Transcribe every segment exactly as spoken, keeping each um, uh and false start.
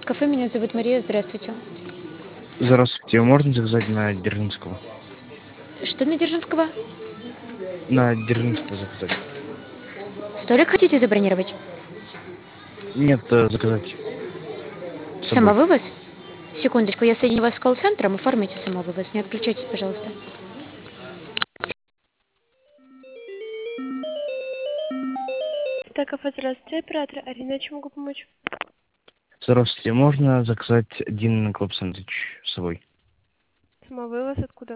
кафе. Меня зовут Мария. Здравствуйте. Здравствуйте. Можно заказать на Дзержинского? Что на Дзержинского? На Дзержинского заказать. Столик хотите забронировать? Нет, э, заказать с собой. Самовывоз? Секундочку, я соединю вас с колл-центром. Оформите самовывоз. Не отключайтесь, пожалуйста. Так, кафе, здравствуйте, оператор Арина, чем могу помочь? Здравствуйте. Можно заказать один клаб сэндвич с собой? Самовывоз откуда?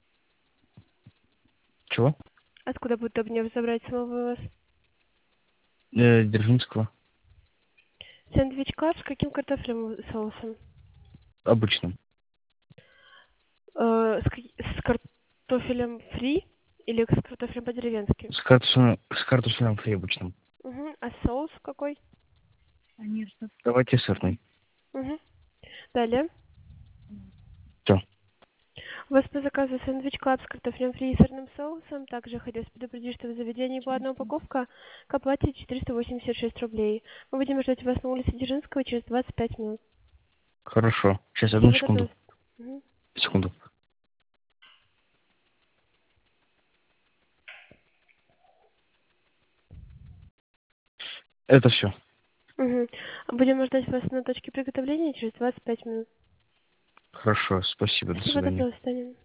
Чего? Откуда будет удобнее забрать самовывоз? Э, Дзержинского. Сэндвич клаб с каким картофелем соусом? Обычным. Э, с, ка- с картофелем фри или с картофелем по-деревенски? С картофелем, с картофелем фри обычным. Угу. А соус какой? Давайте сырный. Угу. Далее. Все. У вас по заказу сэндвич клаб с картофелем фри и сырным соусом. Также хотелось предупредить, что в заведении была одна упаковка к оплате четыреста восемьдесят шесть рублей. Мы будем ждать вас на улице Дзержинского через двадцать пять минут. Хорошо. Сейчас, одну Всего секунду. доброго. Мгм. Секунду. Это все. Угу. Будем ждать вас на точке приготовления через двадцать пять минут. Хорошо. Спасибо. До Всего свидания. доброго, до свидания.